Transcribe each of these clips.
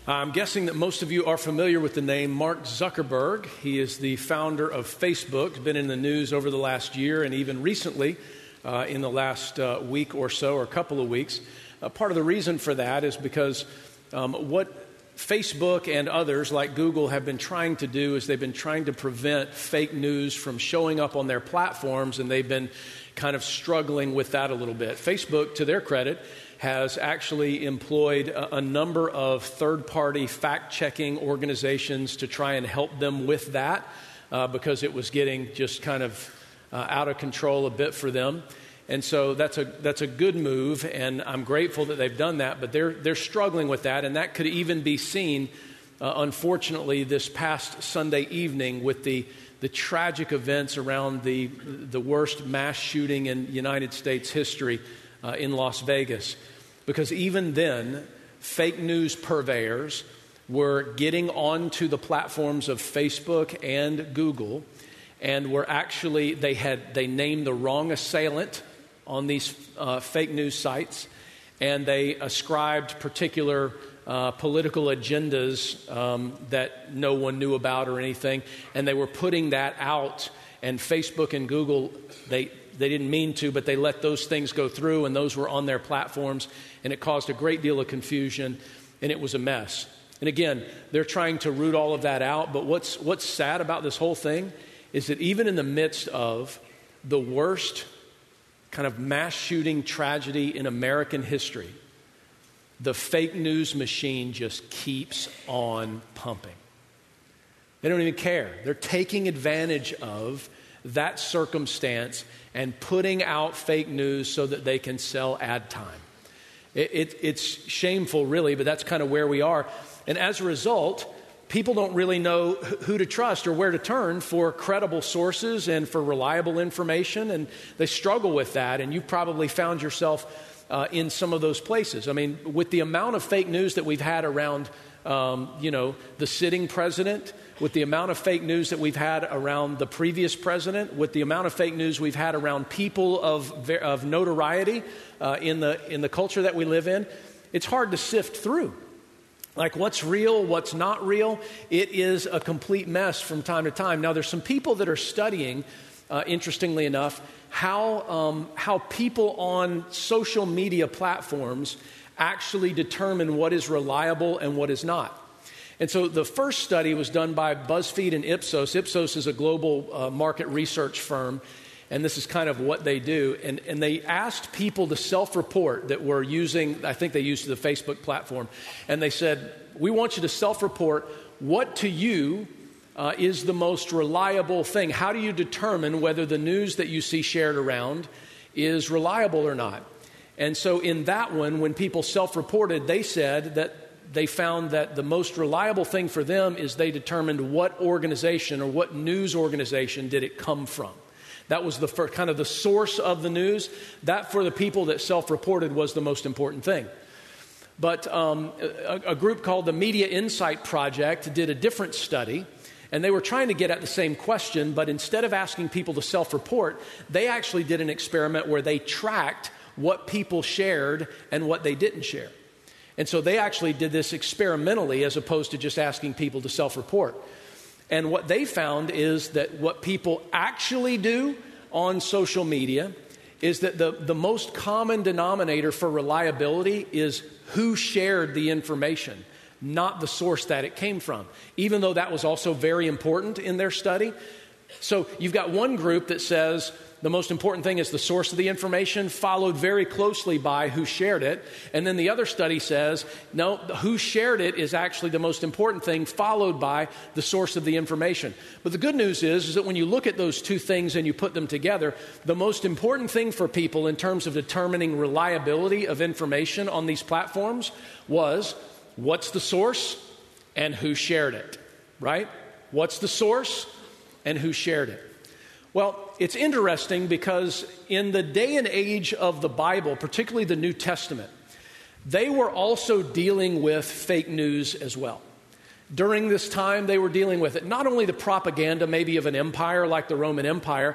I'm guessing that most of you are familiar with the name Mark Zuckerberg. He is the founder of Facebook. He's been in the news over the last year and even recently in the last week or so, or a couple of weeks. Part of the reason for that is because what Facebook and others like Google have been trying to do is they've been trying to prevent fake news from showing up on their platforms, and they've been kind of struggling with that a little bit. Facebook, to their credit, has actually employed a number of third-party fact-checking organizations to try and help them with that because it was getting just kind of out of control a bit for them. And so that's a good move, and I'm grateful that they've done that, but they're struggling with that, and that could even be seen, unfortunately, this past Sunday evening with the tragic events around the worst mass shooting in United States history in Las Vegas. Because even then, fake news purveyors were getting onto the platforms of Facebook and Google, and were actually, they named the wrong assailant on these fake news sites, and they ascribed particular political agendas that no one knew about or anything, and they were putting that out, and Facebook and Google, they didn't mean to, but they let those things go through, and those were on their platforms, and it caused a great deal of confusion, and it was a mess. And again, they're trying to root all of that out, but what's sad about this whole thing is that even in the midst of the worst kind of mass shooting tragedy in American history, the fake news machine just keeps on pumping. They don't even care. They're taking advantage of that circumstance and putting out fake news so that they can sell ad time. It's shameful, really, but that's kind of where we are. And as a result, people don't really know who to trust or where to turn for credible sources and for reliable information, and they struggle with that, and you've probably found yourself in some of those places. I mean, with the amount of fake news that we've had around the sitting president, with the amount of fake news that we've had around the previous president, with the amount of fake news we've had around people of notoriety in the culture that we live in, it's hard to sift through. Like what's real, what's not real, it is a complete mess from time to time. Now, there's some people that are studying, interestingly enough, how people on social media platforms actually determine what is reliable and what is not. And so the first study was done by BuzzFeed and Ipsos. Ipsos is a global market research firm, and this is kind of what they do. And they asked people to self-report that were using, I think they used the Facebook platform, and they said, we want you to self-report what to you is the most reliable thing. How do you determine whether the news that you see shared around is reliable or not? And so in that one, when people self-reported, they said that they found that the most reliable thing for them is they determined what organization or what news organization did it come from. That was the first, kind of the source of the news. That, for the people that self-reported, was the most important thing. But a group called the Media Insight Project did a different study, and they were trying to get at the same question, but instead of asking people to self-report, they actually did an experiment where they tracked what people shared and what they didn't share. And so they actually did this experimentally as opposed to just asking people to self-report. And what they found is that what people actually do on social media is that the most common denominator for reliability is who shared the information, not the source that it came from, even though that was also very important in their study. So you've got one group that says the most important thing is the source of the information, followed very closely by who shared it. And then the other study says, no, who shared it is actually the most important thing, followed by the source of the information. But the good news is that when you look at those two things and you put them together, the most important thing for people in terms of determining reliability of information on these platforms was what's the source and who shared it, right? What's the source and who shared it? Well, it's interesting because in the day and age of the Bible, particularly the New Testament, they were also dealing with fake news as well. During this time, they were dealing with it. Not only the propaganda maybe of an empire like the Roman Empire,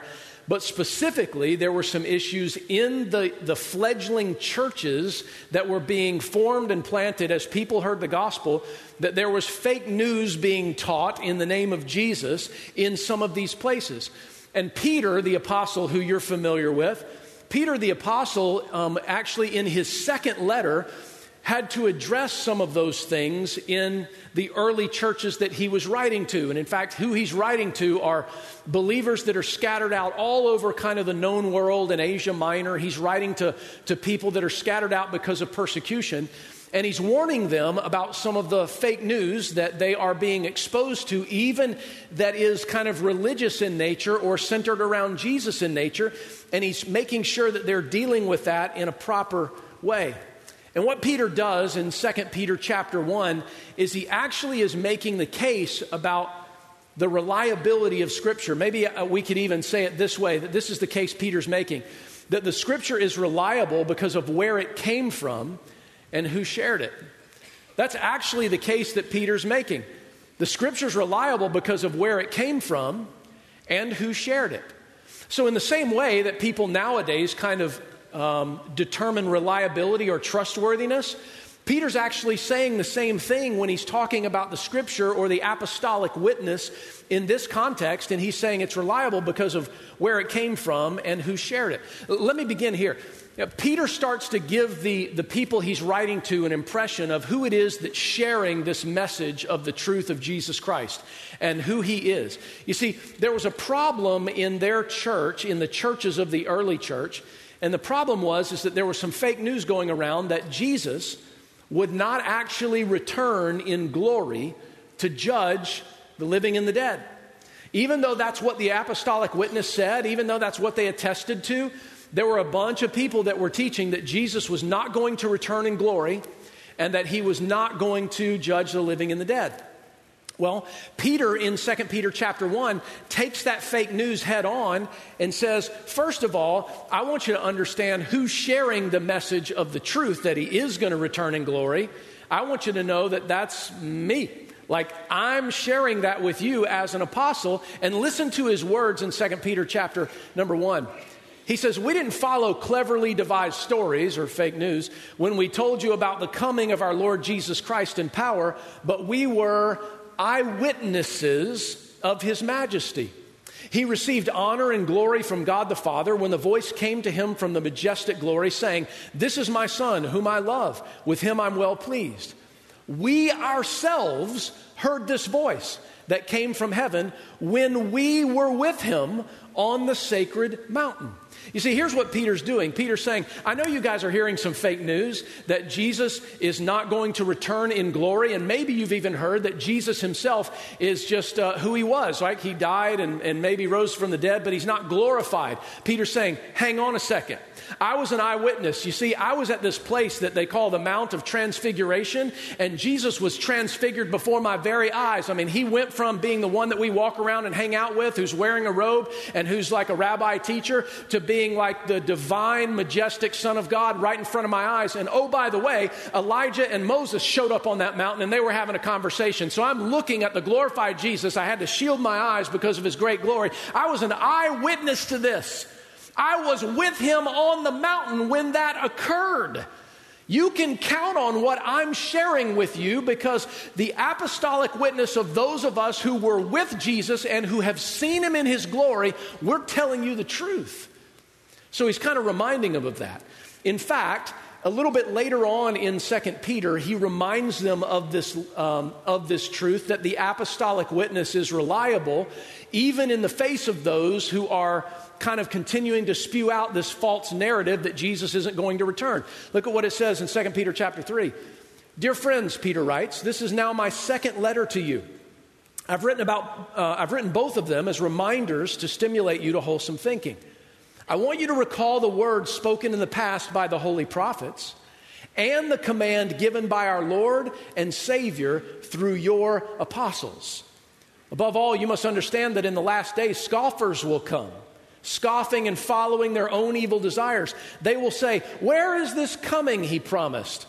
but specifically there were some issues in the fledgling churches that were being formed and planted as people heard the gospel, that there was fake news being taught in the name of Jesus in some of these places. And Peter, the apostle who you're familiar with, Peter the apostle actually in his second letter had to address some of those things in the early churches that he was writing to. And in fact, who he's writing to are believers that are scattered out all over kind of the known world in Asia Minor. He's writing to people that are scattered out because of persecution. And he's warning them about some of the fake news that they are being exposed to, even that is kind of religious in nature or centered around Jesus in nature. And he's making sure that they're dealing with that in a proper way. And what Peter does in 2 Peter chapter 1 is he actually is making the case about the reliability of Scripture. Maybe we could even say it this way, that this is the case Peter's making, that the Scripture is reliable because of where it came from and who shared it. That's actually the case that Peter's making. The Scripture's reliable because of where it came from and who shared it. So in the same way that people nowadays kind of determine reliability or trustworthiness, Peter's actually saying the same thing when he's talking about the Scripture or the apostolic witness in this context, and he's saying it's reliable because of where it came from and who shared it. Let me begin here. Peter starts to give the people he's writing to an impression of who it is that's sharing this message of the truth of Jesus Christ and who he is. You see, there was a problem in their church, in the churches of the early church, and the problem is that there was some fake news going around that Jesus would not actually return in glory to judge the living and the dead. Even though that's what the apostolic witness said, even though that's what they attested to, there were a bunch of people that were teaching that Jesus was not going to return in glory and that he was not going to judge the living and the dead. Well, Peter in 2 Peter chapter 1 takes that fake news head on and says, first of all, I want you to understand who's sharing the message of the truth that he is going to return in glory. I want you to know that that's me. Like, I'm sharing that with you as an apostle. And listen to his words in 2 Peter chapter number 1. He says, we didn't follow cleverly devised stories or fake news when we told you about the coming of our Lord Jesus Christ in power, but we were eyewitnesses of his majesty. He received honor and glory from God the Father when the voice came to him from the majestic glory saying, this is my Son whom I love. With him I'm well pleased. We ourselves heard this voice that came from heaven when we were with him on the sacred mountain. You see, here's what Peter's doing. Peter's saying, I know you guys are hearing some fake news that Jesus is not going to return in glory. And maybe you've even heard that Jesus himself is just who he was, right? He died and maybe rose from the dead, but he's not glorified. Peter's saying, hang on a second. I was an eyewitness. You see, I was at this place that they call the Mount of Transfiguration, and Jesus was transfigured before my very eyes. I mean, he went from being the one that we walk around and hang out with, who's wearing a robe and who's like a rabbi teacher, to being like the divine, majestic Son of God right in front of my eyes. And oh, by the way, Elijah and Moses showed up on that mountain, and they were having a conversation. So I'm looking at the glorified Jesus. I had to shield my eyes because of his great glory. I was an eyewitness to this. I was with him on the mountain when that occurred. You can count on what I'm sharing with you because the apostolic witness of those of us who were with Jesus and who have seen him in his glory, we're telling you the truth. So he's kind of reminding them of that. In fact, a little bit later on in 2 Peter, he reminds them of this truth, that the apostolic witness is reliable, even in the face of those who are kind of continuing to spew out this false narrative that Jesus isn't going to return. Look at what it says in 2 Peter chapter 3. Dear friends, Peter writes, this is now my second letter to you. I've written both of them as reminders to stimulate you to wholesome thinking. I want you to recall the words spoken in the past by the holy prophets and the command given by our Lord and Savior through your apostles. Above all, you must understand that in the last days, scoffers will come, scoffing and following their own evil desires. They will say, where is this coming he promised?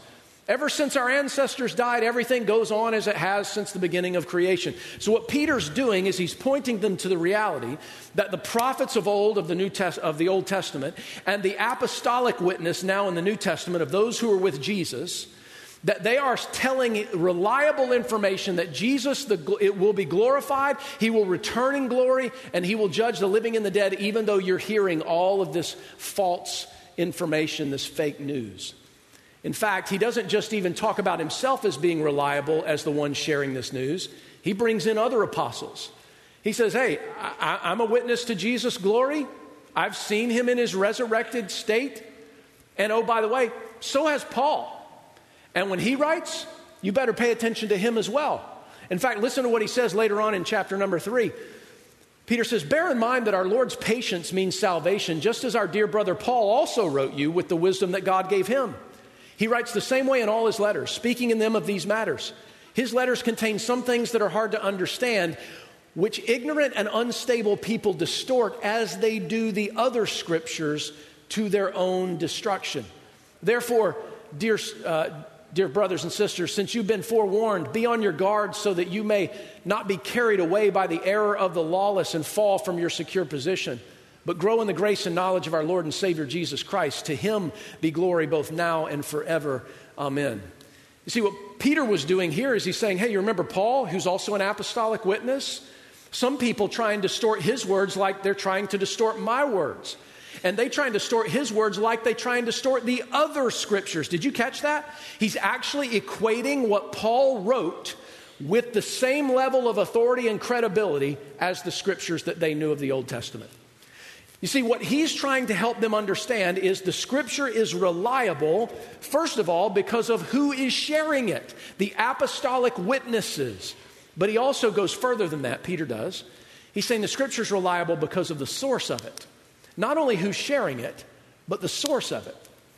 Ever since our ancestors died, everything goes on as it has since the beginning of creation. So what Peter's doing is he's pointing them to the reality that the prophets of old of the Old Testament and the apostolic witness now in the New Testament of those who are with Jesus, that they are telling reliable information that Jesus it will be glorified, he will return in glory, and he will judge the living and the dead, even though you're hearing all of this false information, this fake news. In fact, he doesn't just even talk about himself as being reliable as the one sharing this news. He brings in other apostles. He says, hey, I'm a witness to Jesus' glory. I've seen him in his resurrected state. And oh, by the way, so has Paul. And when he writes, you better pay attention to him as well. In fact, listen to what he says later on in chapter number 3. Peter says, bear in mind that our Lord's patience means salvation, just as our dear brother Paul also wrote you with the wisdom that God gave him. He writes the same way in all his letters, speaking in them of these matters. His letters contain some things that are hard to understand, which ignorant and unstable people distort as they do the other scriptures to their own destruction. Therefore, dear brothers and sisters, since you've been forewarned, be on your guard so that you may not be carried away by the error of the lawless and fall from your secure position. But grow in the grace and knowledge of our Lord and Savior Jesus Christ. To him be glory both now and forever. Amen. You see, what Peter was doing here is he's saying, hey, you remember Paul, who's also an apostolic witness? Some people try and distort his words like they're trying to distort my words. And they try and distort his words like they try and distort the other scriptures. Did you catch that? He's actually equating what Paul wrote with the same level of authority and credibility as the scriptures that they knew of the Old Testament. You see, what he's trying to help them understand is the scripture is reliable, first of all, because of who is sharing it, the apostolic witnesses. But he also goes further than that, Peter does. He's saying the scripture is reliable because of the source of it. Not only who's sharing it, but the source of it.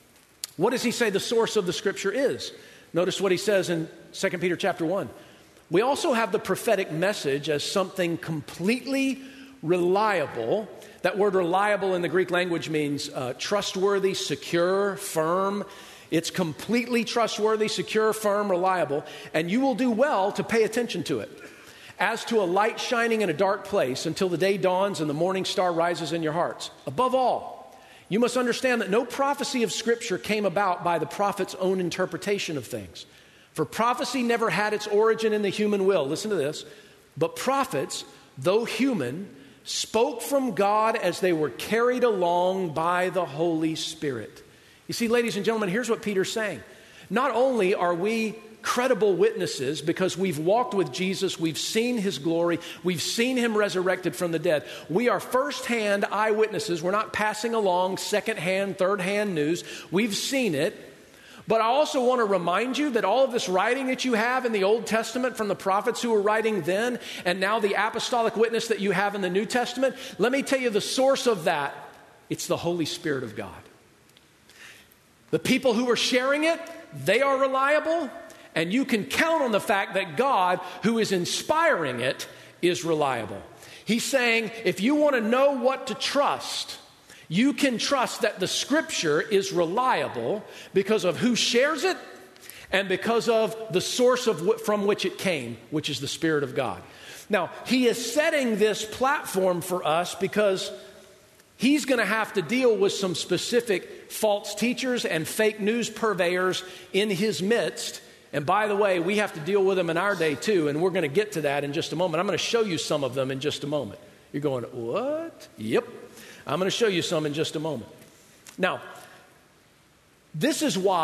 What does he say the source of the scripture is? Notice what he says in 2 Peter chapter 1. We also have the prophetic message as something completely reliable. That word reliable in the Greek language means trustworthy, secure, firm. It's completely trustworthy, secure, firm, reliable, and you will do well to pay attention to it. As to a light shining in a dark place until the day dawns and the morning star rises in your hearts. Above all, you must understand that no prophecy of Scripture came about by the prophet's own interpretation of things. For prophecy never had its origin in the human will. Listen to this. But prophets, though human, spoke from God as they were carried along by the Holy Spirit. You see, ladies and gentlemen, here's what Peter's saying. Not only are we credible witnesses because we've walked with Jesus, we've seen his glory, we've seen him resurrected from the dead. We are firsthand eyewitnesses. We're not passing along secondhand, thirdhand news. We've seen it. But I also want to remind you that all of this writing that you have in the Old Testament from the prophets who were writing then, and now the apostolic witness that you have in the New Testament, let me tell you the source of that. It's the Holy Spirit of God. The people who are sharing it, they are reliable, and you can count on the fact that God, who is inspiring it, is reliable. He's saying, if you want to know what to trust, you can trust that the scripture is reliable because of who shares it and because of the source from which it came, which is the Spirit of God. Now, he is setting this platform for us because he's going to have to deal with some specific false teachers and fake news purveyors in his midst. And by the way, we have to deal with them in our day too, and we're going to get to that in just a moment. I'm going to show you some of them in just a moment. You're going, what? Yep. I'm going to show you some in just a moment. Now, this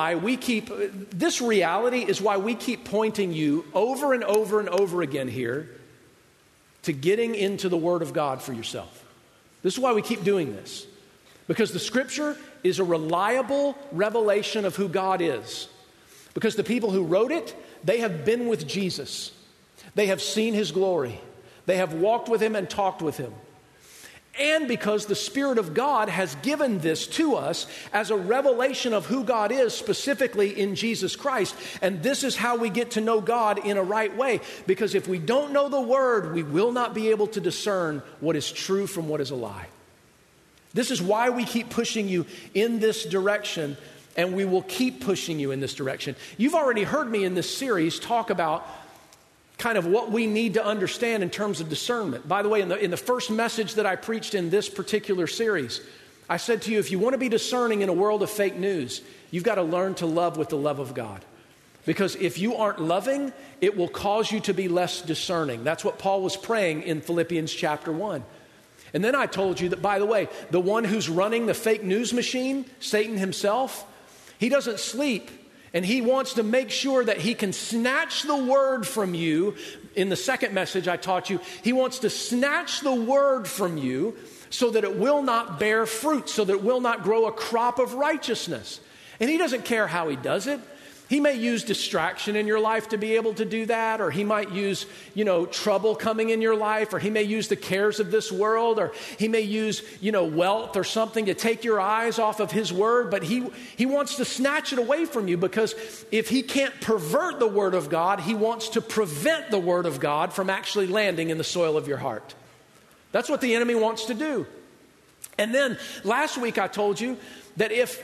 reality is why we keep pointing you over and over and over again here to getting into the Word of God for yourself. This is why we keep doing this. Because the Scripture is a reliable revelation of who God is. Because the people who wrote it, they have been with Jesus. They have seen His glory. They have walked with Him and talked with Him. And because the Spirit of God has given this to us as a revelation of who God is, specifically in Jesus Christ. And this is how we get to know God in a right way. Because if we don't know the Word, we will not be able to discern what is true from what is a lie. This is why we keep pushing you in this direction and we will keep pushing you in this direction. You've already heard me in this series talk about kind of what we need to understand in terms of discernment. By the way, in the first message that I preached in this particular series, I said to you, if you want to be discerning in a world of fake news, you've got to learn to love with the love of God. Because if you aren't loving, it will cause you to be less discerning. That's what Paul was praying in Philippians chapter 1. And then I told you that, by the way, the one who's running the fake news machine, Satan himself, he doesn't sleep. And he wants to make sure that he can snatch the word from you. In the second message I taught you, he wants to snatch the word from you so that it will not bear fruit, so that it will not grow a crop of righteousness. And he doesn't care how he does it. He may use distraction in your life to be able to do that, or he might use, trouble coming in your life, or he may use the cares of this world, or he may use, wealth or something to take your eyes off of his word, but he wants to snatch it away from you, because if he can't pervert the word of God, he wants to prevent the word of God from actually landing in the soil of your heart. That's what the enemy wants to do. And then last week I told you that if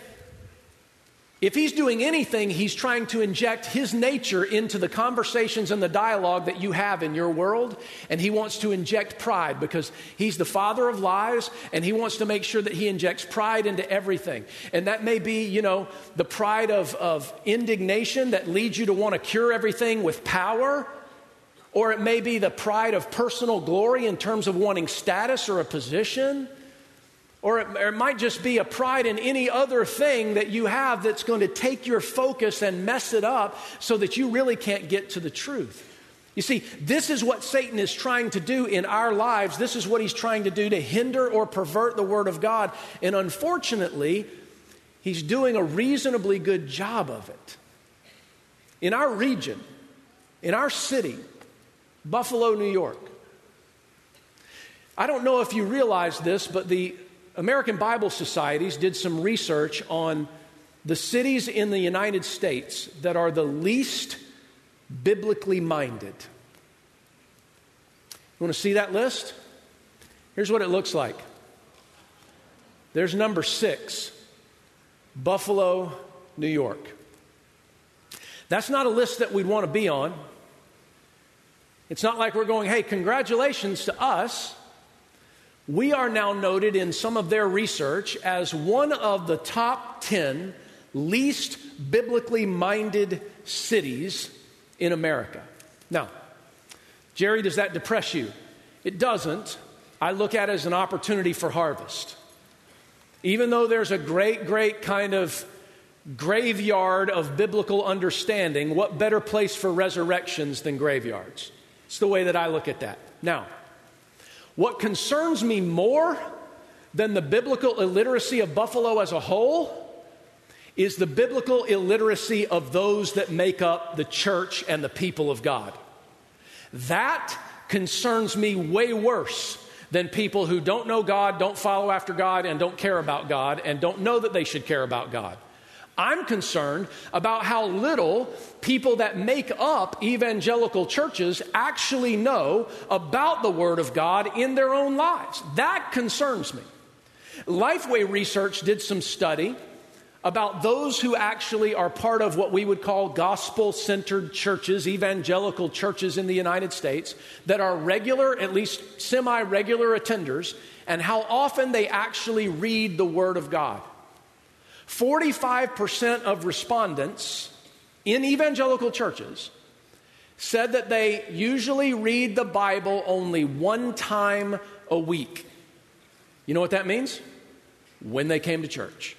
he's doing anything, he's trying to inject his nature into the conversations and the dialogue that you have in your world. And he wants to inject pride, because he's the father of lies, and he wants to make sure that he injects pride into everything. And that may be, the pride of indignation that leads you to want to cure everything with power. Or it may be the pride of personal glory in terms of wanting status or a position. Or it might just be a pride in any other thing that you have that's going to take your focus and mess it up so that you really can't get to the truth. You see, this is what Satan is trying to do in our lives. This is what he's trying to do to hinder or pervert the word of God. And unfortunately, he's doing a reasonably good job of it. In our region, in our city, Buffalo, New York. I don't know if you realize this, but the American Bible Societies did some research on the cities in the United States that are the least biblically minded. You want to see that list? Here's what it looks like. There's number 6, Buffalo, New York. That's not a list that we'd want to be on. It's not like we're going, hey, congratulations to us. We are now noted in some of their research as one of the top 10 least biblically minded cities in America. Now, Jerry, does that depress you? It doesn't. I look at it as an opportunity for harvest. Even though there's a great kind of graveyard of biblical understanding, what better place for resurrections than graveyards? It's the way that I look at that. Now, what concerns me more than the biblical illiteracy of Buffalo as a whole is the biblical illiteracy of those that make up the church and the people of God. That concerns me way worse than people who don't know God, don't follow after God, and don't care about God, and don't know that they should care about God. I'm concerned about how little people that make up evangelical churches actually know about the Word of God in their own lives. That concerns me. Lifeway Research did some study about those who actually are part of what we would call gospel-centered churches, evangelical churches in the United States, that are regular, at least semi-regular attenders, and how often they actually read the Word of God. 45% of respondents in evangelical churches said that they usually read the Bible only one time a week. You know what that means? When they came to church.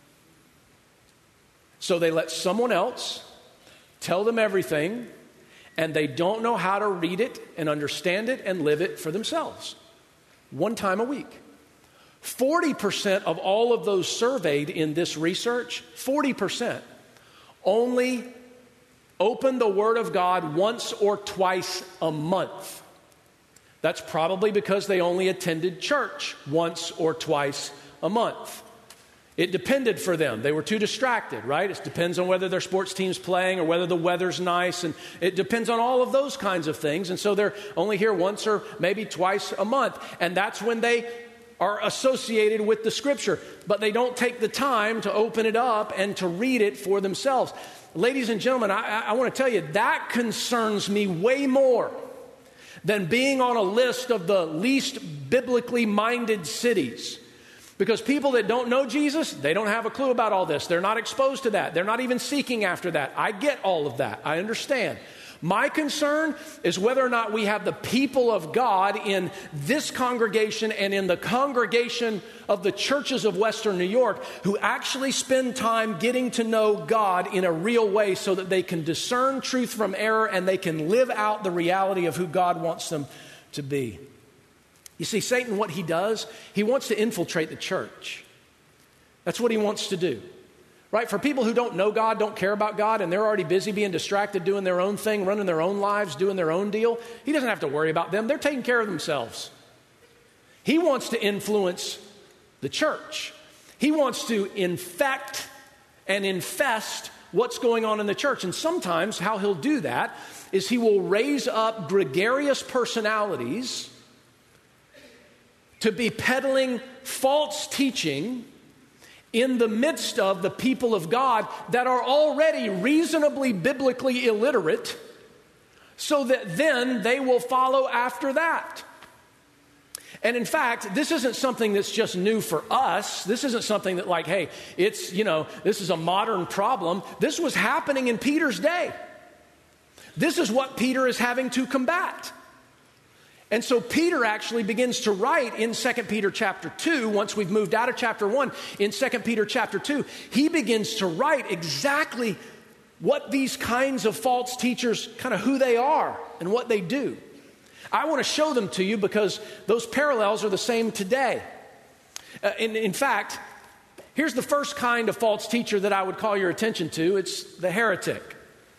So they let someone else tell them everything, and they don't know how to read it and understand it and live it for themselves. One time a week. 40% of all of those surveyed in this research, 40%, only open the Word of God once or twice a month. That's probably because they only attended church once or twice a month. It depended for them. They were too distracted, right? It depends on whether their sports team's playing or whether the weather's nice, and it depends on all of those kinds of things. And so they're only here once or maybe twice a month. And that's when they are associated with the Scripture, but they don't take the time to open it up and to read it for themselves. Ladies and gentlemen, I want to tell you, that concerns me way more than being on a list of the least biblically minded cities. Because people that don't know Jesus, they don't have a clue about all this. They're not exposed to that. They're not even seeking after that. I get all of that. I understand. My concern is whether or not we have the people of God in this congregation and in the congregation of the churches of Western New York who actually spend time getting to know God in a real way so that they can discern truth from error and they can live out the reality of who God wants them to be. You see, Satan, what he does, he wants to infiltrate the church. That's what he wants to do. Right? For people who don't know God, don't care about God, and they're already busy being distracted, doing their own thing, running their own lives, doing their own deal, he doesn't have to worry about them. They're taking care of themselves. He wants to influence the church. He wants to infect and infest what's going on in the church. And sometimes how he'll do that is he will raise up gregarious personalities to be peddling false teaching in the midst of the people of God that are already reasonably biblically illiterate, so that then they will follow after that. And in fact, this isn't something that's just new for us. This isn't something that like, hey, it's, this is a modern problem. This was happening in Peter's day. This is what Peter is having to combat. And so Peter actually begins to write in 2 Peter chapter 2, once we've moved out of chapter 1, in 2 Peter chapter 2, he begins to write exactly what these kinds of false teachers, kind of who they are and what they do. I want to show them to you because those parallels are the same today. In fact, here's the first kind of false teacher that I would call your attention to. It's the heretic.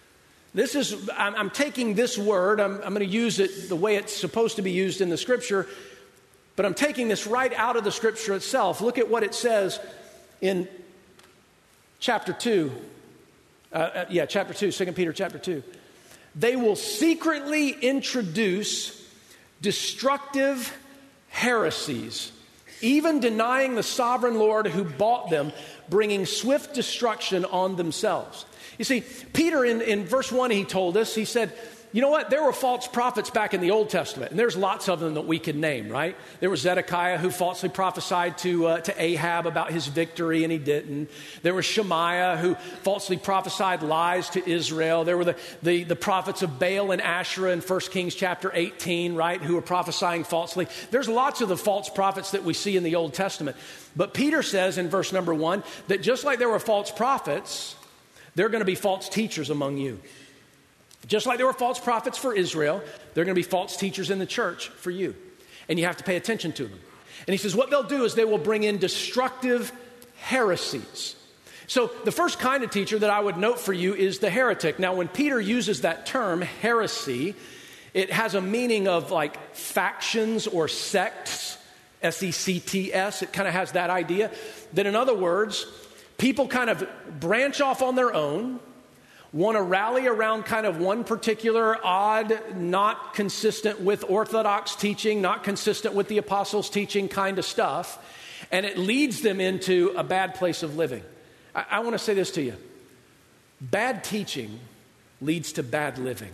I'm taking this word, I'm going to use it the way it's supposed to be used in the Scripture, but I'm taking this right out of the Scripture itself. Look at what it says in chapter 2. Chapter 2, 2 Peter chapter 2. They will secretly introduce destructive heresies, even denying the sovereign Lord who bought them, bringing swift destruction on themselves. You see, Peter in verse 1, he told us, he said, you know what? There were false prophets back in the Old Testament, and there's lots of them that we could name, right? There was Zedekiah who falsely prophesied to Ahab about his victory, and he didn't. There was Shemaiah who falsely prophesied lies to Israel. There were the prophets of Baal and Asherah in 1 Kings chapter 18, right, who were prophesying falsely. There's lots of the false prophets that we see in the Old Testament. But Peter says in verse number 1 that just like there were false prophets, there are going to be false teachers among you. Just like there were false prophets for Israel, there are going to be false teachers in the church for you. And you have to pay attention to them. And he says what they'll do is they will bring in destructive heresies. So the first kind of teacher that I would note for you is the heretic. Now, when Peter uses that term, heresy, it has a meaning of like factions or sects, S-E-C-T-S. It kind of has that idea. That in other words, people kind of branch off on their own, want to rally around kind of one particular odd, not consistent with Orthodox teaching, not consistent with the apostles' teaching kind of stuff, and it leads them into a bad place of living. I want to say this to you. Bad teaching leads to bad living.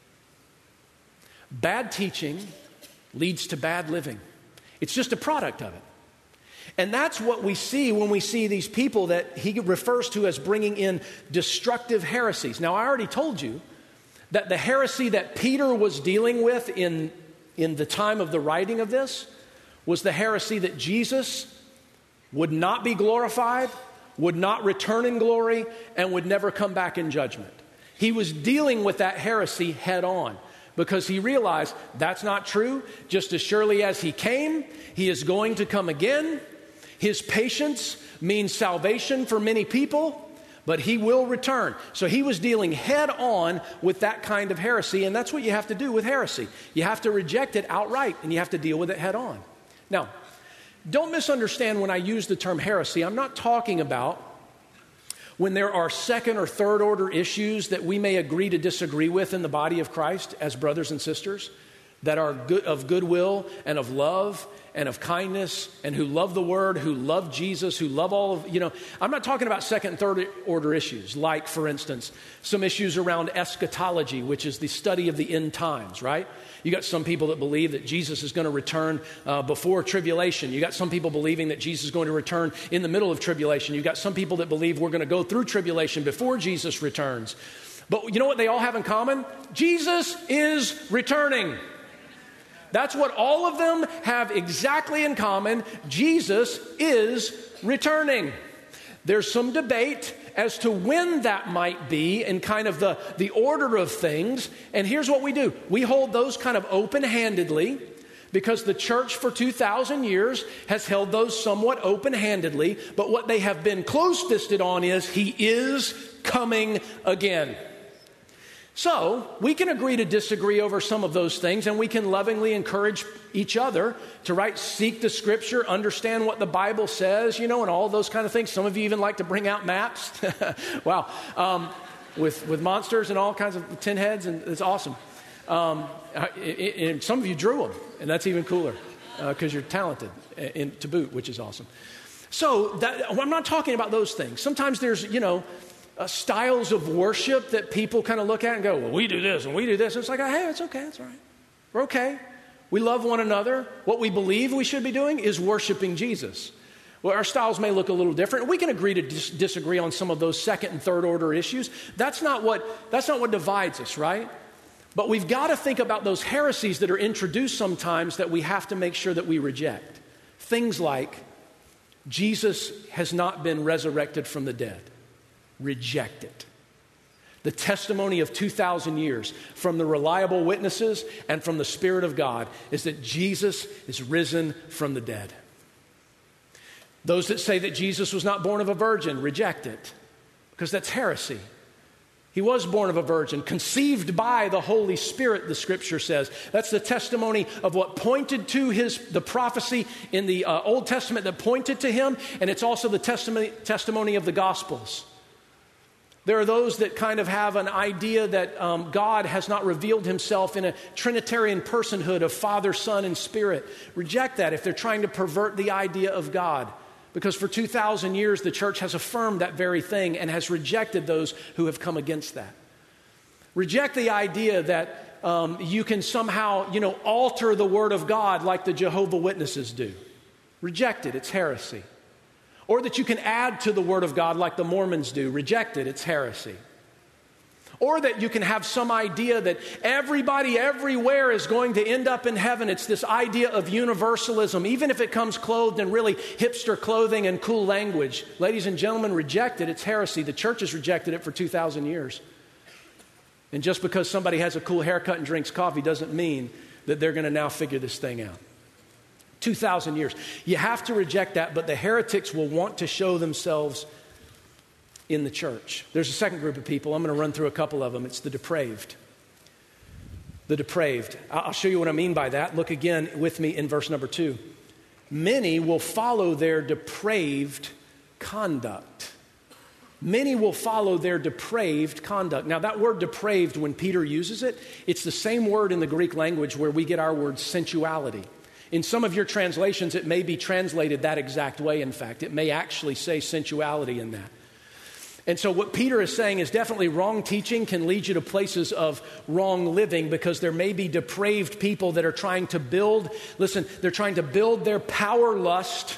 Bad teaching leads to bad living. It's just a product of it. And that's what we see when we see these people that he refers to as bringing in destructive heresies. Now, I already told you that the heresy that Peter was dealing with in the time of the writing of this was the heresy that Jesus would not be glorified, would not return in glory, and would never come back in judgment. He was dealing with that heresy head on because he realized that's not true. Just as surely as he came, he is going to come again. His patience means salvation for many people, but he will return. So he was dealing head on with that kind of heresy, and that's what you have to do with heresy. You have to reject it outright, and you have to deal with it head on. Now, don't misunderstand when I use the term heresy. I'm not talking about when there are second or third order issues that we may agree to disagree with in the body of Christ as brothers and sisters. that are good, of goodwill and of love and of kindness, and who love the word, who love Jesus, who love all of, I'm not talking about second and third order issues, like, for instance, some issues around eschatology, which is the study of the end times, right? You got some people that believe that Jesus is going to return before tribulation. You got some people believing that Jesus is going to return in the middle of tribulation. You got some people that believe we're going to go through tribulation before Jesus returns. But you know what they all have in common? Jesus is returning. That's what all of them have exactly in common. Jesus is returning. There's some debate as to when that might be in kind of the order of things. And here's what we do. We hold those kind of open-handedly because the church for 2,000 years has held those somewhat open-handedly. But what they have been close-fisted on is He is coming again. So, we can agree to disagree over some of those things, and we can lovingly encourage each other to seek the Scripture, understand what the Bible says, and all those kind of things. Some of you even like to bring out maps. Wow. With monsters and all kinds of tin heads, and it's awesome. And some of you drew them, and that's even cooler because you're talented to boot, which is awesome. So, I'm not talking about those things. Sometimes there's, styles of worship that people kind of look at and go, well, we do this and we do this. And it's like, hey, it's okay, it's all right. We're okay. We love one another. What we believe we should be doing is worshiping Jesus. Well, our styles may look a little different. We can agree to disagree on some of those second and third order issues. That's not what divides us, right? But we've got to think about those heresies that are introduced sometimes that we have to make sure that we reject. Things like Jesus has not been resurrected from the dead. Reject it. The testimony of 2,000 years from the reliable witnesses and from the Spirit of God is that Jesus is risen from the dead. Those that say that Jesus was not born of a virgin, reject it, because that's heresy. He was born of a virgin, conceived by the Holy Spirit, the Scripture says. That's the testimony of what pointed to the prophecy in the Old Testament that pointed to him, and it's also the testimony of the Gospels. There are those that kind of have an idea that God has not revealed himself in a Trinitarian personhood of Father, Son, and Spirit. Reject that if they're trying to pervert the idea of God. Because for 2,000 years, the church has affirmed that very thing and has rejected those who have come against that. Reject the idea that you can somehow, alter the Word of God like the Jehovah's Witnesses do. Reject it. It's heresy. Or that you can add to the Word of God like the Mormons do. Reject it. It's heresy. Or that you can have some idea that everybody everywhere is going to end up in heaven. It's this idea of universalism, even if it comes clothed in really hipster clothing and cool language. Ladies and gentlemen, reject it. It's heresy. The church has rejected it for 2,000 years. And just because somebody has a cool haircut and drinks coffee doesn't mean that they're going to now figure this thing out. 2,000 years. You have to reject that, but the heretics will want to show themselves in the church. There's a second group of people. I'm going to run through a couple of them. It's the depraved. The depraved. I'll show you what I mean by that. Look again with me in verse number 2. Many will follow their depraved conduct. Many will follow their depraved conduct. Now, that word depraved, when Peter uses it, it's the same word in the Greek language where we get our word sensuality. In some of your translations, it may be translated that exact way, in fact. It may actually say sensuality in that. And so what Peter is saying is definitely wrong teaching can lead you to places of wrong living because there may be depraved people that are trying to build, they're trying to build their power lust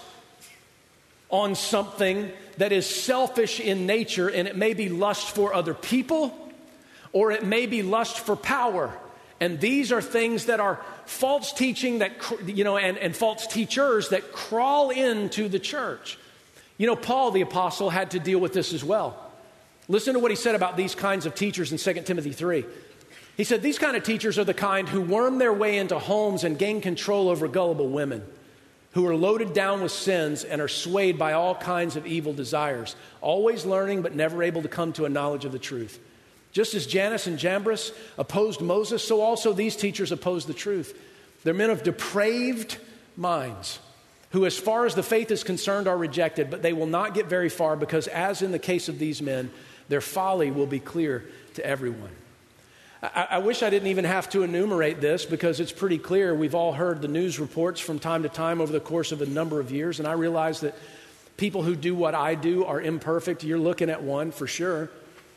on something that is selfish in nature, and it may be lust for other people or it may be lust for power. And these are things that are false teaching that, and false teachers that crawl into the church. Paul the apostle had to deal with this as well. Listen to what he said about these kinds of teachers in 2 Timothy 3. He said, these kind of teachers are the kind who worm their way into homes and gain control over gullible women, who are loaded down with sins and are swayed by all kinds of evil desires, always learning but never able to come to a knowledge of the truth. Just as Jannes and Jambres opposed Moses, so also these teachers oppose the truth. They're men of depraved minds, who as far as the faith is concerned are rejected, but they will not get very far because as in the case of these men, their folly will be clear to everyone. I wish I didn't even have to enumerate this because it's pretty clear. We've all heard the news reports from time to time over the course of a number of years, and I realize that people who do what I do are imperfect. You're looking at one for sure.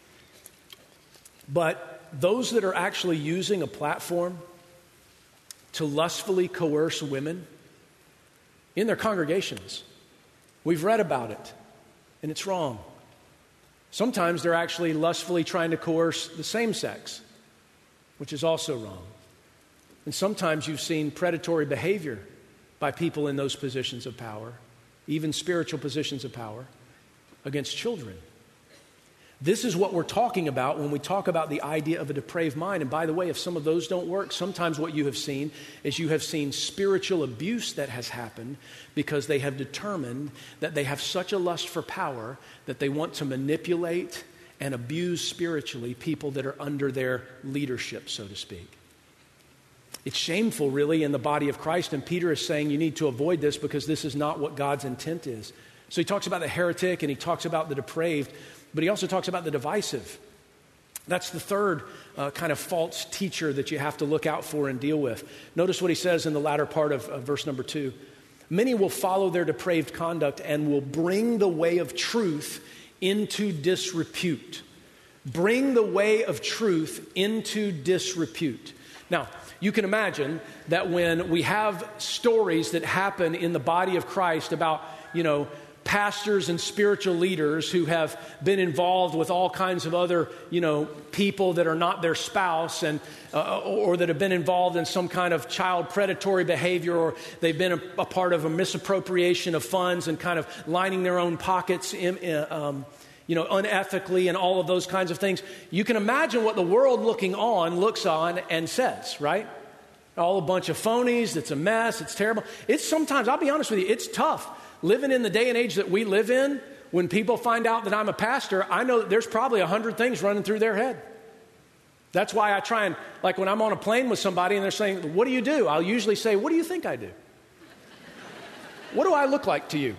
But those that are actually using a platform to lustfully coerce women in their congregations, we've read about it, and it's wrong. Sometimes they're actually lustfully trying to coerce the same sex, which is also wrong. And sometimes you've seen predatory behavior by people in those positions of power, even spiritual positions of power, against children. This is what we're talking about when we talk about the idea of a depraved mind. And by the way, if some of those don't work, sometimes what you have seen is you have seen spiritual abuse that has happened because they have determined that they have such a lust for power that they want to manipulate and abuse spiritually people that are under their leadership, so to speak. It's shameful, really, in the body of Christ, and Peter is saying you need to avoid this because this is not what God's intent is. So he talks about the heretic and he talks about the depraved, but he also talks about the divisive. That's the third kind of false teacher that you have to look out for and deal with. Notice what he says in the latter part of verse number 2. Many will follow their depraved conduct and will bring the way of truth into disrepute. Bring the way of truth into disrepute. Now, you can imagine that when we have stories that happen in the body of Christ about, pastors and spiritual leaders who have been involved with all kinds of other, people that are not their spouse and or that have been involved in some kind of child predatory behavior, or they've been a part of a misappropriation of funds and kind of lining their own pockets unethically and all of those kinds of things. You can imagine what the world looks on and says, right? All a bunch of phonies. It's a mess. It's terrible. It's sometimes, I'll be honest with you, it's tough. Living in the day and age that we live in, when people find out that I'm a pastor, I know that there's probably 100 things running through their head. That's why I try and, like when I'm on a plane with somebody and they're saying, what do you do? I'll usually say, what do you think I do? What do I look like to you?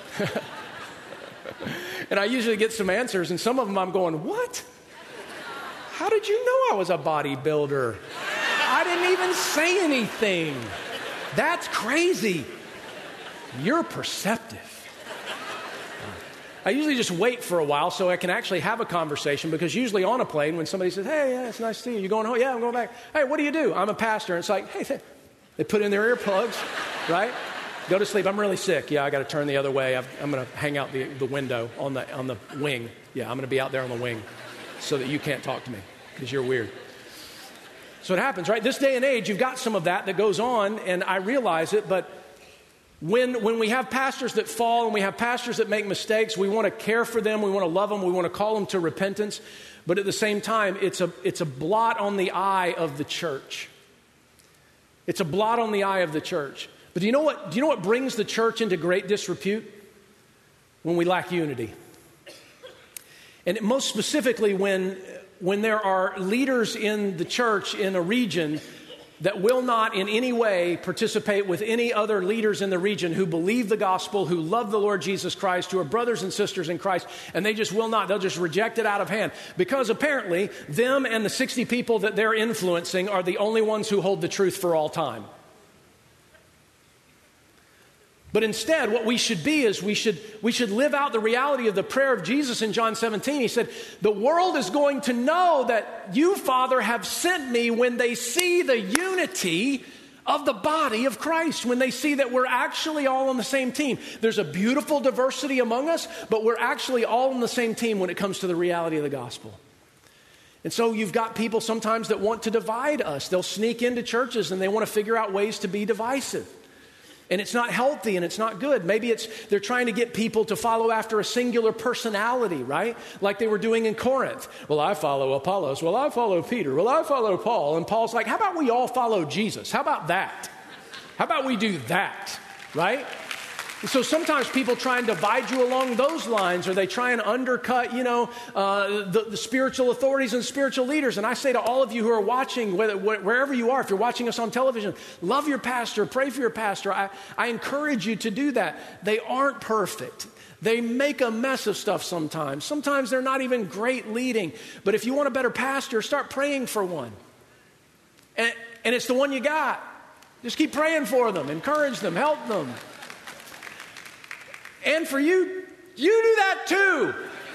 And I usually get some answers, and some of them I'm going, what? How did you know I was a bodybuilder? I didn't even say anything. That's crazy. You're perceptive. I usually just wait for a while so I can actually have a conversation, because usually on a plane when somebody says, hey, yeah, it's nice to see you. You going home? Yeah, I'm going back. Hey, what do you do? I'm a pastor. And it's like, hey, they put in their earplugs, right? Go to sleep. I'm really sick. Yeah, I got to turn the other way. I'm going to hang out the window on the wing. Yeah, I'm going to be out there on the wing so that you can't talk to me because you're weird. So it happens, right? This day and age, you've got some of that goes on, and I realize it, but when we have pastors that fall and we have pastors that make mistakes, we want to care for them, we want to love them, we want to call them to repentance, but at the same time, it's a blot on the eye of the church. It's a blot on the eye of the church. But do you know what brings the church into great disrepute? When we lack unity. And most specifically when there are leaders in the church in a region that will not in any way participate with any other leaders in the region who believe the gospel, who love the Lord Jesus Christ, who are brothers and sisters in Christ, and they just will not. They'll just reject it out of hand. Because apparently, them and the 60 people that they're influencing are the only ones who hold the truth for all time. But instead, what we should be is we should live out the reality of the prayer of Jesus in John 17. He said, the world is going to know that you, Father, have sent me when they see the unity of the body of Christ, when they see that we're actually all on the same team. There's a beautiful diversity among us, but we're actually all on the same team when it comes to the reality of the gospel. And so you've got people sometimes that want to divide us. They'll sneak into churches and they want to figure out ways to be divisive. And it's not healthy and it's not good. Maybe they're trying to get people to follow after a singular personality, right? Like they were doing in Corinth. Well, I follow Apollos. Well, I follow Peter. Well, I follow Paul. And Paul's like, how about we all follow Jesus? How about that? How about we do that, right? So sometimes people try and divide you along those lines, or they try and undercut, the spiritual authorities and spiritual leaders. And I say to all of you who are watching, wherever you are, if you're watching us on television, love your pastor, pray for your pastor. I encourage you to do that. They aren't perfect. They make a mess of stuff sometimes. Sometimes they're not even great leading. But if you want a better pastor, start praying for one. And it's the one you got. Just keep praying for them, encourage them, help them. And for you, you do that too.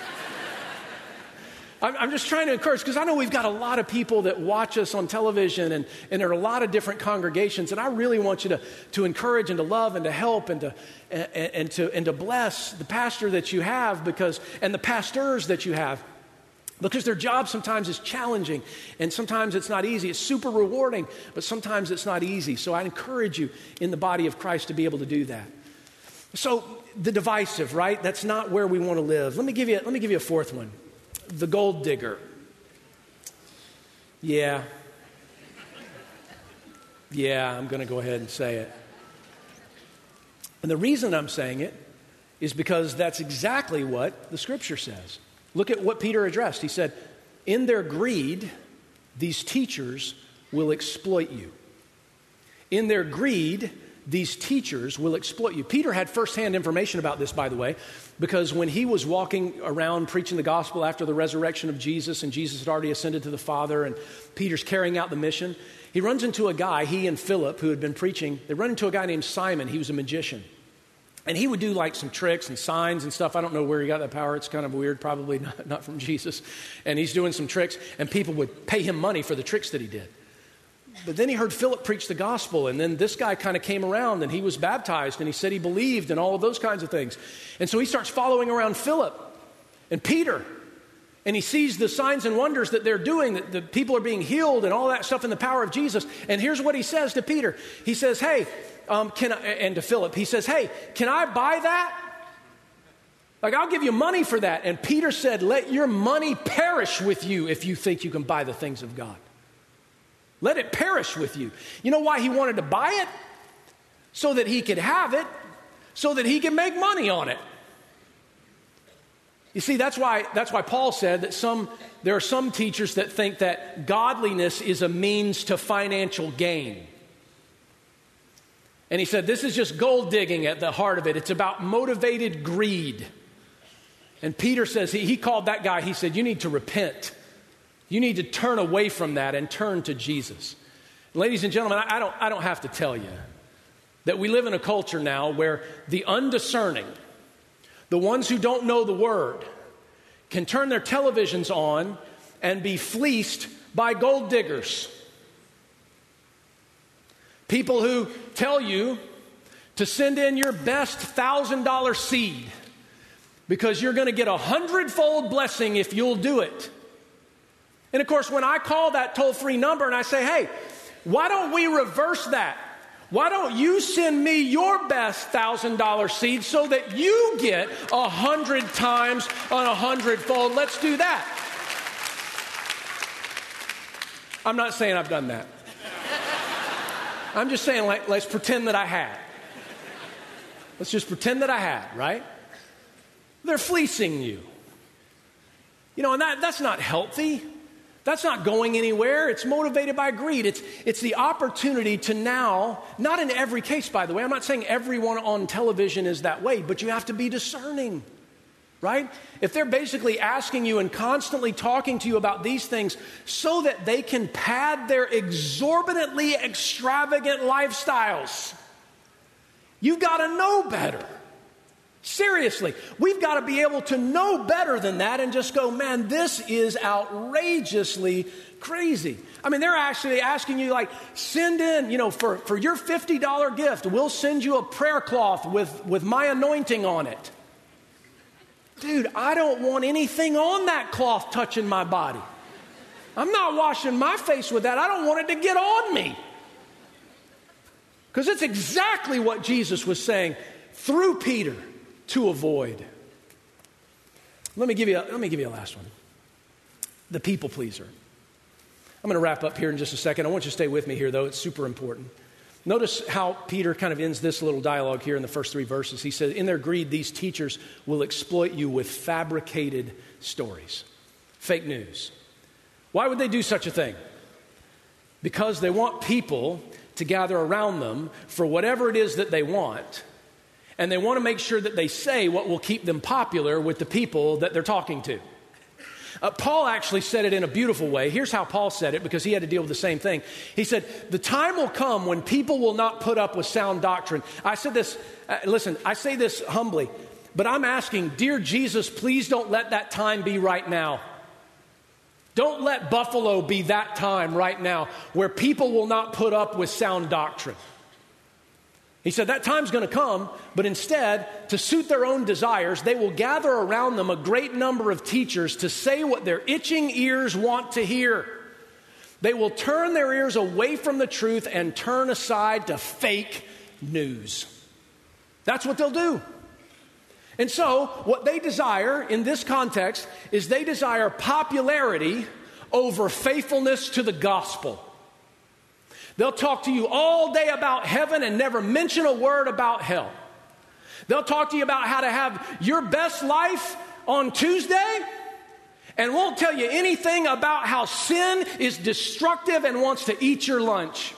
I'm just trying to encourage, because I know we've got a lot of people that watch us on television, and there are a lot of different congregations, and I really want you to encourage and to love and to help and to bless the pastor that you have, and the pastors that you have, because their job sometimes is challenging, and sometimes it's not easy. It's super rewarding, but sometimes it's not easy. So I encourage you in the body of Christ to be able to do that. So the divisive, right? That's not where we want to live. Let me give you a fourth one. The gold digger. Yeah, I'm going to go ahead and say it. And the reason I'm saying it is because that's exactly what the Scripture says. Look at what Peter addressed. He said, in their greed, these teachers will exploit you. In their greed, these teachers will exploit you. Peter had firsthand information about this, by the way, because when he was walking around preaching the gospel after the resurrection of Jesus, and Jesus had already ascended to the Father, and Peter's carrying out the mission, he runs into a guy, he and Philip, who had been preaching, they run into a guy named Simon. He was a magician. And he would do like some tricks and signs and stuff. I don't know where he got that power. It's kind of weird, probably not from Jesus. And he's doing some tricks, and people would pay him money for the tricks that he did. But then he heard Philip preach the gospel, and then this guy kind of came around, and he was baptized, and he said he believed, and all of those kinds of things. And so he starts following around Philip and Peter, and he sees the signs and wonders that they're doing, that the people are being healed and all that stuff in the power of Jesus. And here's what he says to Peter. He says, hey, and to Philip, he says, hey, can I buy that? Like, I'll give you money for that. And Peter said, let your money perish with you if you think you can buy the things of God. Let it perish with you. You know why he wanted to buy it? So that he could have it, so that he could make money on it. You see, that's why Paul said that there are some teachers that think that godliness is a means to financial gain. And he said this is just gold digging at the heart of it. It's about motivated greed. And Peter says, he called that guy, he said, you need to repent. You need to turn away from that and turn to Jesus. Ladies and gentlemen, I don't have to tell you that we live in a culture now where the undiscerning, the ones who don't know the word, can turn their televisions on and be fleeced by gold diggers. People who tell you to send in your best $1,000 seed because you're going to get 100-fold blessing if you'll do it. And of course, when I call that toll-free number and I say, hey, why don't we reverse that? Why don't you send me your best $1,000 seed so that you get 100 times on 100-fold? Let's do that. I'm not saying I've done that. I'm just saying, let's pretend that I had. Let's just pretend that I had, right? They're fleecing you. You know, and that's not healthy. That's not going anywhere. It's motivated by greed. It's the opportunity to now, not in every case, by the way. I'm not saying everyone on television is that way, but you have to be discerning, right? If they're basically asking you and constantly talking to you about these things so that they can pad their exorbitantly extravagant lifestyles, you've got to know better. Seriously, we've got to be able to know better than that and just go, man, this is outrageously crazy. I mean, they're actually asking you, like, send in, for your $50 gift, we'll send you a prayer cloth with my anointing on it. Dude, I don't want anything on that cloth touching my body. I'm not washing my face with that. I don't want it to get on me. Because it's exactly what Jesus was saying through Peter to avoid. Let me give you a last one. The people pleaser. I'm going to wrap up here in just a second. I want you to stay with me here, though. It's super important. Notice how Peter kind of ends this little dialogue here in the first 3 verses. He says, in their greed, these teachers will exploit you with fabricated stories. Fake news. Why would they do such a thing? Because they want people to gather around them for whatever it is that they want. And they want to make sure that they say what will keep them popular with the people that they're talking to. Paul actually said it in a beautiful way. Here's how Paul said it, because he had to deal with the same thing. He said, the time will come when people will not put up with sound doctrine. I said this, listen, I say this humbly, but I'm asking, dear Jesus, please don't let that time be right now. Don't let Buffalo be that time right now where people will not put up with sound doctrine. He said that time's going to come, but instead, to suit their own desires, they will gather around them a great number of teachers to say what their itching ears want to hear. They will turn their ears away from the truth and turn aside to fake news. That's what they'll do. And so, what they desire in this context is they desire popularity over faithfulness to the gospel. They'll talk to you all day about heaven and never mention a word about hell. They'll talk to you about how to have your best life on Tuesday and won't tell you anything about how sin is destructive and wants to eat your lunch.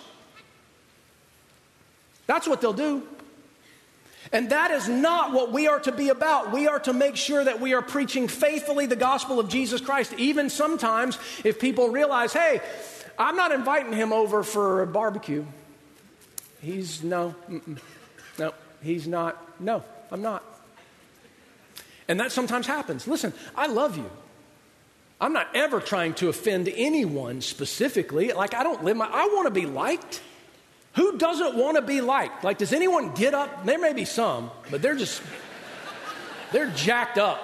That's what they'll do. And that is not what we are to be about. We are to make sure that we are preaching faithfully the gospel of Jesus Christ, even sometimes if people realize, hey, I'm not inviting him over for a barbecue. No, he's not. No, I'm not. And that sometimes happens. Listen, I love you. I'm not ever trying to offend anyone specifically. I want to be liked. Who doesn't want to be liked? Does anyone get up? There may be some, but they're jacked up.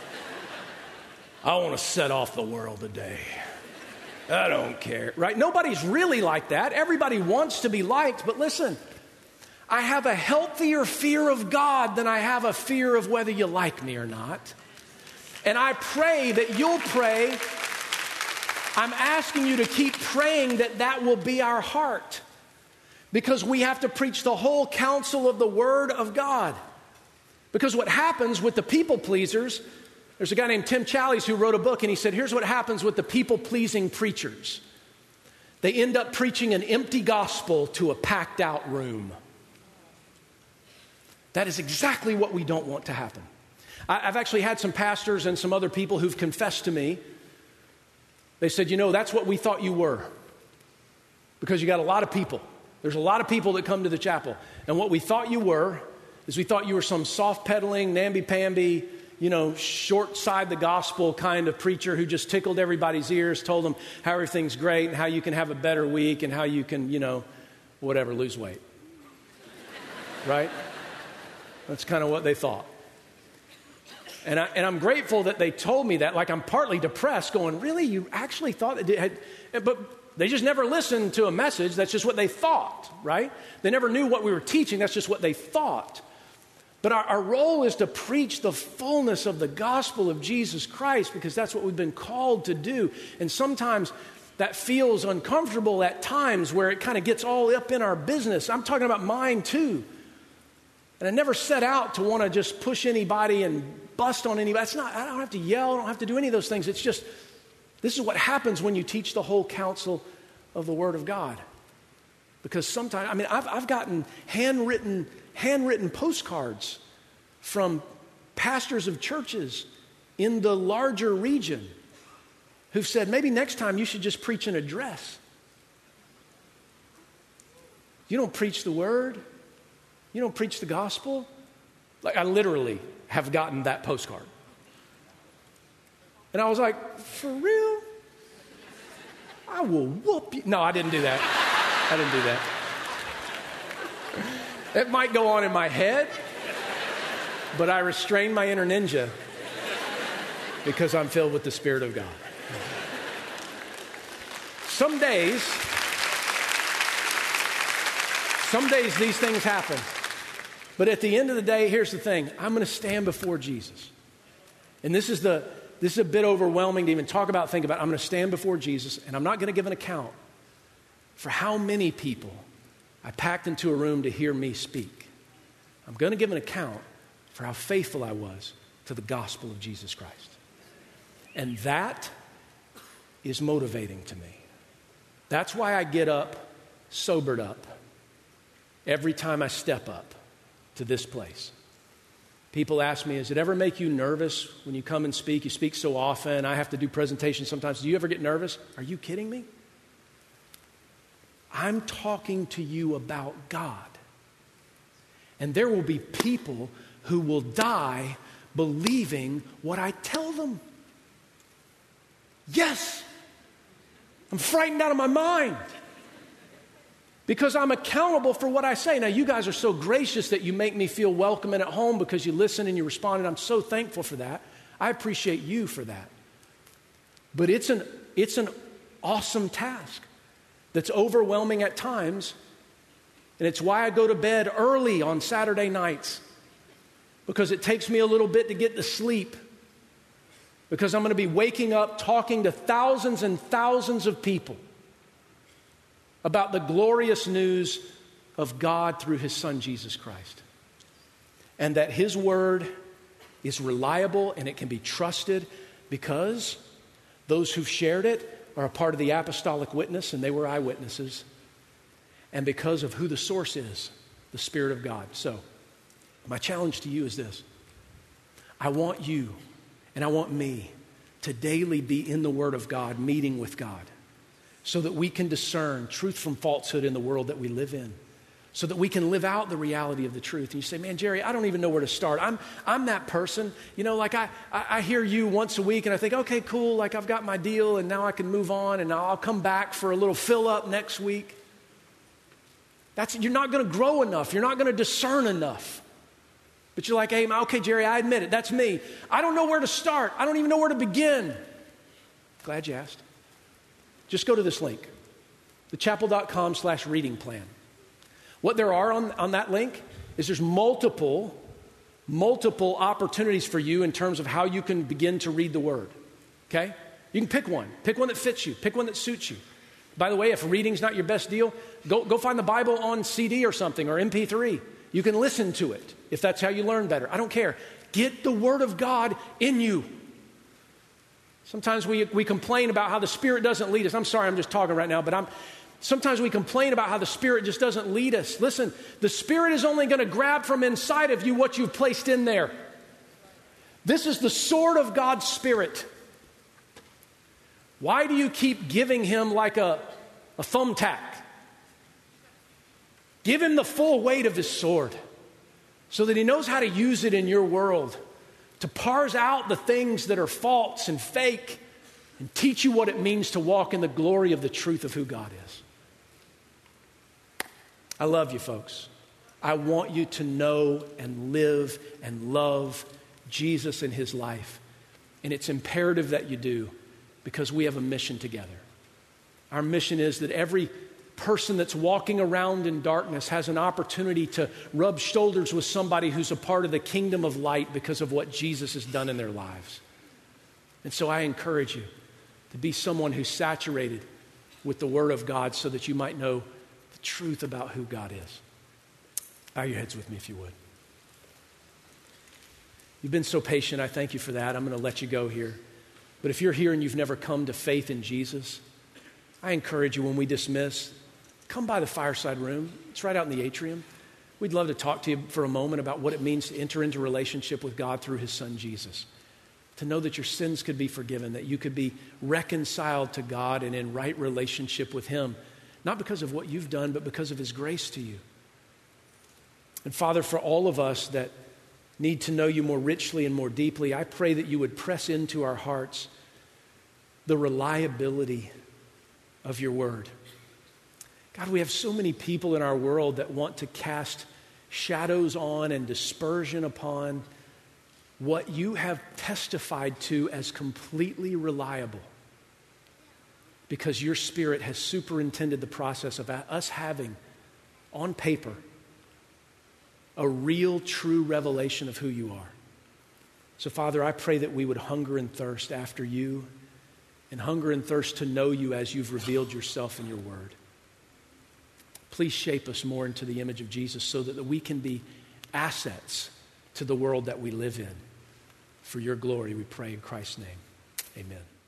I want to set off the world today. I don't care, right? Nobody's really like that. Everybody wants to be liked, but listen, I have a healthier fear of God than I have a fear of whether you like me or not. And I pray that you'll pray. I'm asking you to keep praying that will be our heart, because we have to preach the whole counsel of the Word of God. Because what happens with the people pleasers, there's a guy named Tim Challies who wrote a book, and he said, here's what happens with the people-pleasing preachers. They end up preaching an empty gospel to a packed-out room. That is exactly what we don't want to happen. I've actually had some pastors and some other people who've confessed to me. They said, that's what we thought you were. Because you got a lot of people. There's a lot of people that come to the chapel. And what we thought you were is we thought you were some soft-pedaling, namby-pamby, short side the gospel kind of preacher who just tickled everybody's ears, told them how everything's great and how you can have a better week and how you can, lose weight. Right? That's kind of what they thought. And I'm grateful that they told me that. I'm partly depressed going, really? You actually thought that? But they just never listened to a message. That's just what they thought, right? They never knew what we were teaching. That's just what they thought. But our role is to preach the fullness of the gospel of Jesus Christ, because that's what we've been called to do. And sometimes that feels uncomfortable at times where it kind of gets all up in our business. I'm talking about mine too. And I never set out to want to just push anybody and bust on anybody. I don't have to yell. I don't have to do any of those things. It's just, this is what happens when you teach the whole counsel of the Word of God. Because sometimes, I've gotten handwritten postcards from pastors of churches in the larger region who've said, maybe next time you should just preach an address. You don't preach the Word. You don't preach the gospel. I literally have gotten that postcard. And I was like, for real? I will whoop you. No, I didn't do that. I didn't do that. It might go on in my head, but I restrain my inner ninja because I'm filled with the Spirit of God. Some days these things happen. But at the end of the day, here's the thing. I'm going to stand before Jesus. And this is a bit overwhelming to even think about. I'm going to stand before Jesus, and I'm not going to give an account for how many people I packed into a room to hear me speak. I'm going to give an account for how faithful I was to the gospel of Jesus Christ. And that is motivating to me. That's why I get up, sobered up, every time I step up to this place. People ask me, does it ever make you nervous when you come and speak? You speak so often. I have to do presentations sometimes. Do you ever get nervous? Are you kidding me? I'm talking to you about God. And there will be people who will die believing what I tell them. Yes, I'm frightened out of my mind because I'm accountable for what I say. Now, you guys are so gracious that you make me feel welcome and at home because you listen and you respond, and I'm so thankful for that. I appreciate you for that. But it's an awesome task that's overwhelming at times, and it's why I go to bed early on Saturday nights, because it takes me a little bit to get to sleep, because I'm going to be waking up talking to thousands and thousands of people about the glorious news of God through His Son, Jesus Christ. And that His Word is reliable and it can be trusted because those who've shared it are a part of the apostolic witness, and they were eyewitnesses, and because of who the source is, the Spirit of God. So, my challenge to you is this. I want you and I want me to daily be in the Word of God, meeting with God, so that we can discern truth from falsehood in the world that we live in, so that we can live out the reality of the truth. And you say, man, Jerry, I don't even know where to start. I'm that person. You know, like I hear you once a week and I think, okay, cool, like I've got my deal and now I can move on and I'll come back for a little fill up next week. You're not going to grow enough. You're not going to discern enough. But you're like, hey, okay, Jerry, I admit it. That's me. I don't know where to start. I don't even know where to begin. Glad you asked. Just go to this link, thechapel.com/reading plan. What there are on that link is there's multiple opportunities for you in terms of how you can begin to read the Word, okay? You can pick one. Pick one that fits you. Pick one that suits you. By the way, if reading's not your best deal, go find the Bible on CD or something, or MP3. You can listen to it if that's how you learn better. I don't care. Get the Word of God in you. Sometimes we complain about how the Spirit doesn't lead us. I'm sorry, I'm just talking right now, but sometimes we complain about how the Spirit just doesn't lead us. Listen, the Spirit is only going to grab from inside of you what you've placed in there. This is the sword of God's Spirit. Why do you keep giving Him like a thumbtack? Give Him the full weight of His sword so that He knows how to use it in your world to parse out the things that are false and fake and teach you what it means to walk in the glory of the truth of who God is. I love you, folks. I want you to know and live and love Jesus and His life. And it's imperative that you do, because we have a mission together. Our mission is that every person that's walking around in darkness has an opportunity to rub shoulders with somebody who's a part of the kingdom of light because of what Jesus has done in their lives. And so I encourage you to be someone who's saturated with the Word of God so that you might know the truth about who God is. Bow your heads with me if you would. You've been so patient. I thank you for that. I'm going to let you go here. But if you're here and you've never come to faith in Jesus, I encourage you, when we dismiss, come by the fireside room. It's right out in the atrium. We'd love to talk to you for a moment about what it means to enter into relationship with God through His Son, Jesus. To know that your sins could be forgiven, that you could be reconciled to God and in right relationship with Him, not because of what you've done, but because of His grace to you. And Father, for all of us that need to know you more richly and more deeply, I pray that you would press into our hearts the reliability of your word. God, we have so many people in our world that want to cast shadows on and dispersion upon what you have testified to as completely reliable, because your Spirit has superintended the process of us having on paper a real, true revelation of who you are. So, Father, I pray that we would hunger and thirst after you, and hunger and thirst to know you as you've revealed yourself in your word. Please shape us more into the image of Jesus so that we can be assets to the world that we live in. For your glory, we pray in Christ's name. Amen.